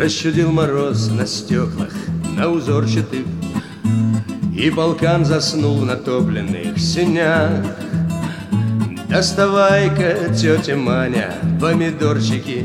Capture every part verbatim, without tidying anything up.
Расчудил мороз на стеклах, на узорчатых, и полкан заснул в натопленных сенях. Доставай-ка, тетя Маня, помидорчики,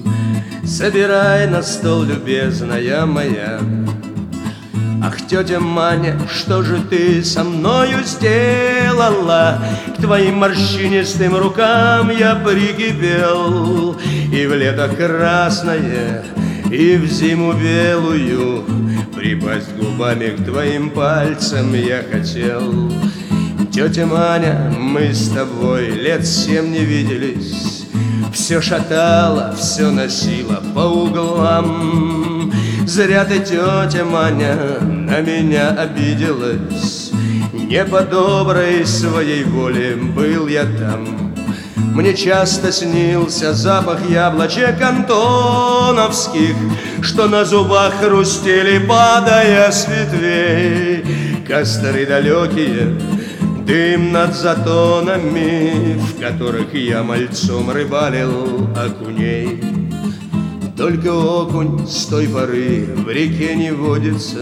собирай на стол, любезная моя. Ах, тетя Маня, что же ты со мною сделала? К твоим морщинистым рукам я прикипел, и в лето красное, и в зиму белую припасть губами к твоим пальцам я хотел. Тетя Маня, мы с тобой лет семь не виделись, все шатало, все носило по углам. Зря ты, тетя Маня, на меня обиделась, не по доброй своей воле был я там. Мне часто снился запах яблочек антоновских, что на зубах хрустели, падая с ветвей. Костры далекие, дым над затонами, в которых я мальцом рыбалил окуней. Только окунь с той поры в реке не водится,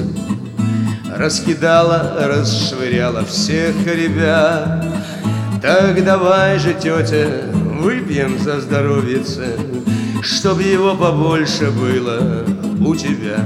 раскидала, расшвыряла всех ребят. Так давай же, тетя, выпьем за здоровьице, чтоб его побольше было у тебя.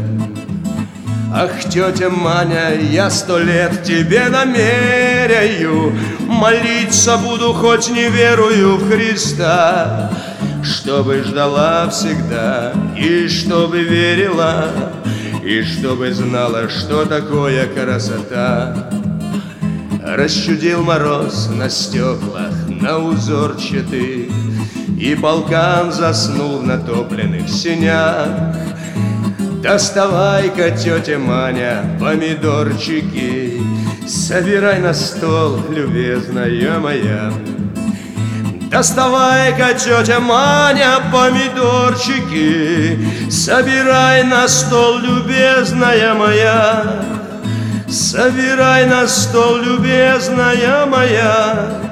Ах, тетя Маня, я сто лет тебе намеряю, молиться буду, хоть не верую в Христа, чтобы ждала всегда, и чтобы верила, и чтобы знала, что такое красота. Расчудил мороз на стеклах, на узорчатых, и полкан заснул в натопленных сенях. Доставай-ка, тетя Маня, помидорчики, собирай на стол, любезная моя. Доставай-ка, тетя Маня, помидорчики, собирай на стол, любезная моя. Собирай на стол, любезная моя.